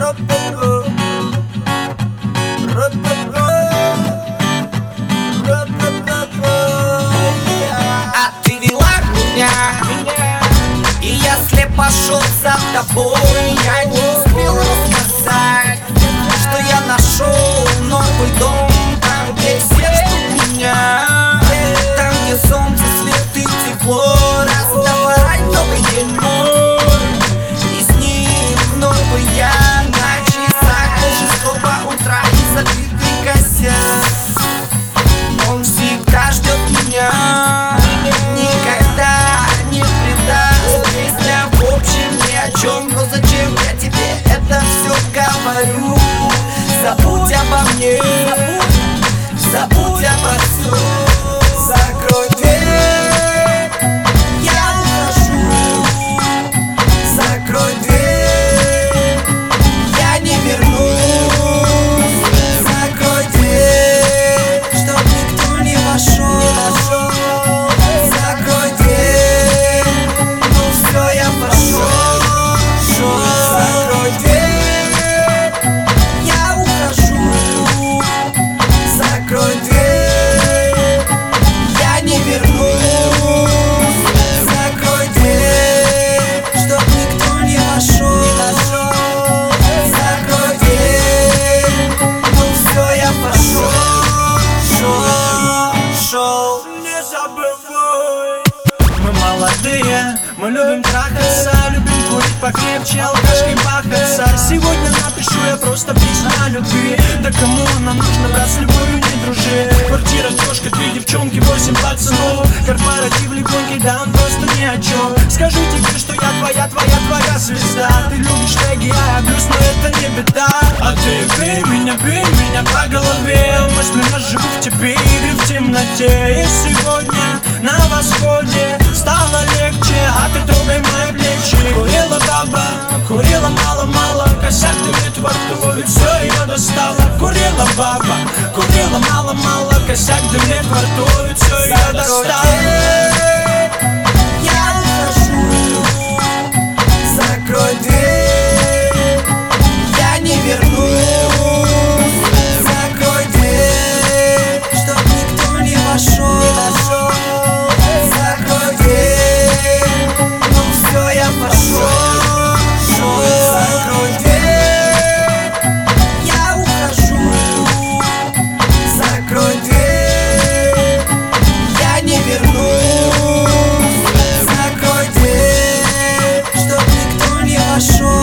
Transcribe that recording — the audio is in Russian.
А ты вела меня, и я слепо шел за тобой. Я не успел рассказать, что я нашел новый дом. Там, где все ждут меня, там, где солнце, свет и тепло. Раздавай новый день мой, и с ним новый я. На часах уже 100 утра и закрытый косяк. Он всегда ждет меня, никогда не предаст. Песня в общем ни о чем, но зачем я тебе это все говорю? Забудь обо мне, забудь обо всем. Закрой дверь, я ухожу. Закрой дверь, я не вернусь. Закрой дверь, чтоб никто не вошел. Закрой дверь, ну все, я пошел. Закрой дверь, я ухожу. Закрой дверь, я не вернусь. Закрой дверь, чтоб никто не вошел. Закрой дверь, ну все, я пошел. Не забывай. Мы молодые, мы любим трахаться, любим курить покрепче, алкашкой пахаться. Сегодня напишу я просто песню о любви. Да кому она нужна, брат, с любовью не дружи. Квартира, трешка, 3 девчонки, 8 пацанов. Корпоратив легонький, да он просто ни о чем. Скажу тебе, что я твоя звезда. Ты любишь регги, а я блюз, но это не беда. А ты бей меня по голове. Мысленно живу в тебе, игры в темноте. И сегодня на восходе стало легче, а ты трогай мои плечи. Курила баба, курила мало-мало, косяк дымит во рту, и все ее достало. Курила баба, курила мало-мало, косяк дымит во рту, и все ее достало. Я ухожу. Закрой дверь, я не вернусь. Закрой дверь, чтоб никто не вошел. Закрой дверь, ну все, я пошел. Закрой дверь, я ухожу. Закрой дверь, я не вернусь. Закрой дверь, чтоб никто не вошел.